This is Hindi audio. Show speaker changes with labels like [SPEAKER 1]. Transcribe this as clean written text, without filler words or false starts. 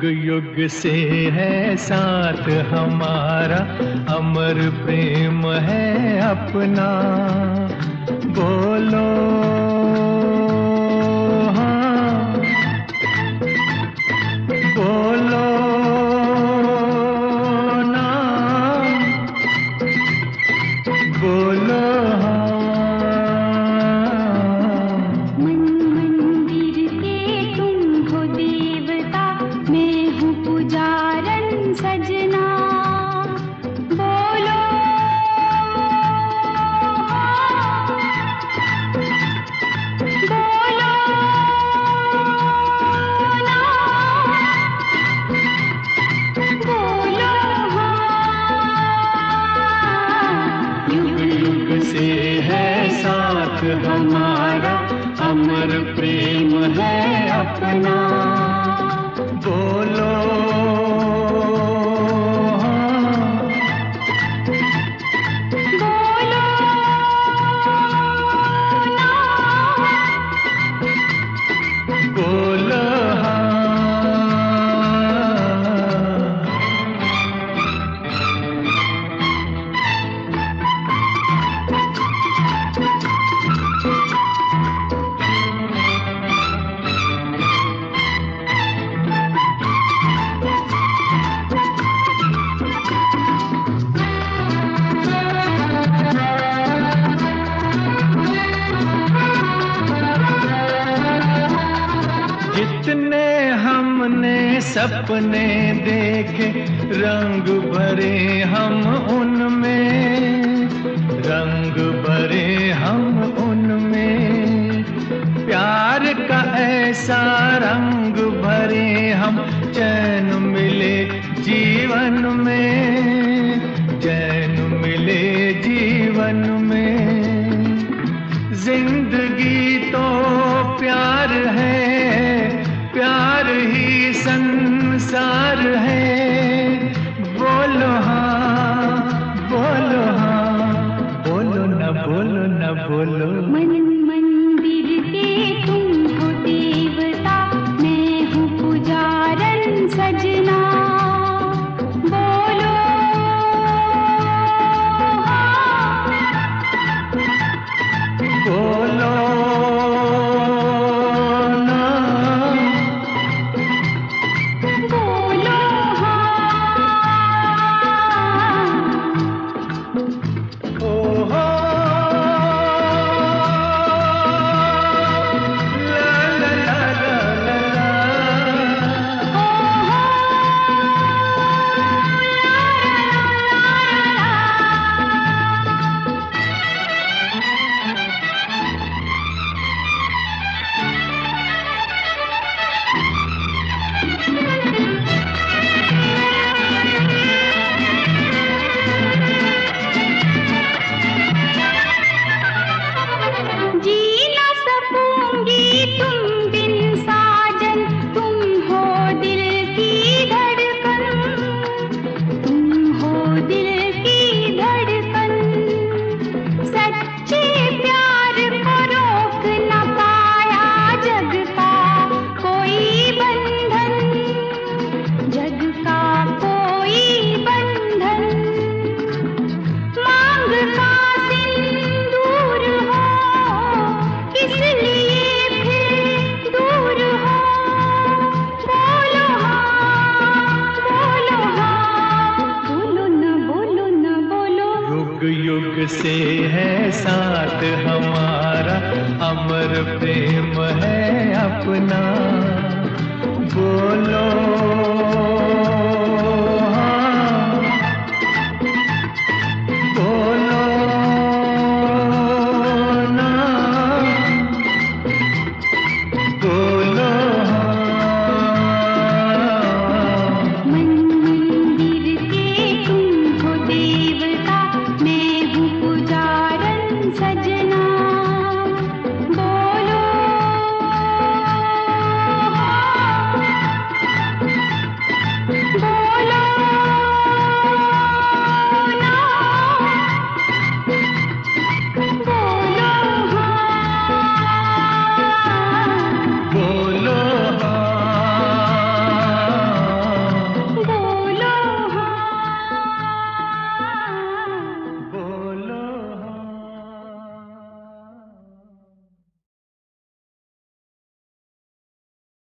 [SPEAKER 1] युग से है साथ हमारा, अमर प्रेम है अपना। बोलो हाँ, बोलो ना, बोलो हाँ।
[SPEAKER 2] सजना बोलो बोलो ना, बोलो
[SPEAKER 1] युग युग से है साथ हमारा, अमर प्रेम है अपना। बोलो जितने हमने सपने देखे, रंग भरे हम उनमें, रंग भरे हम उनमें। प्यार का ऐसा रंग भरे हम, चैन मिले जीवन में, चैन मिले जीवन में। जिंदगी तो प्यार है, प्यार ही संसार है। बोलो हाँ, बोलो हाँ, बोलो न, बोलो न, बोलो।
[SPEAKER 2] मन मंदिर के तुम हो देवता, मैं हूँ पुजारन सजना। बोलो
[SPEAKER 1] बोलो ना,
[SPEAKER 2] बोलो
[SPEAKER 1] ओ हो ला ला ला ला ला
[SPEAKER 2] जी ना सकूंगी तुम बिन साजन, तुम हो दिल की धड़कन, तुम हो दिल की धड़कन। सच्चे प्यार को रोक न पाया जग का कोई बंधन, जग का कोई बंधन। मांग का सिंदूर हो, किस लिए फिर दूर हो। बोलो हाँ, बोलो हाँ, बोलो न, बोलो न, बोलो।
[SPEAKER 1] युग युग से है साथ हमारा, अमर प्रेम है अपना।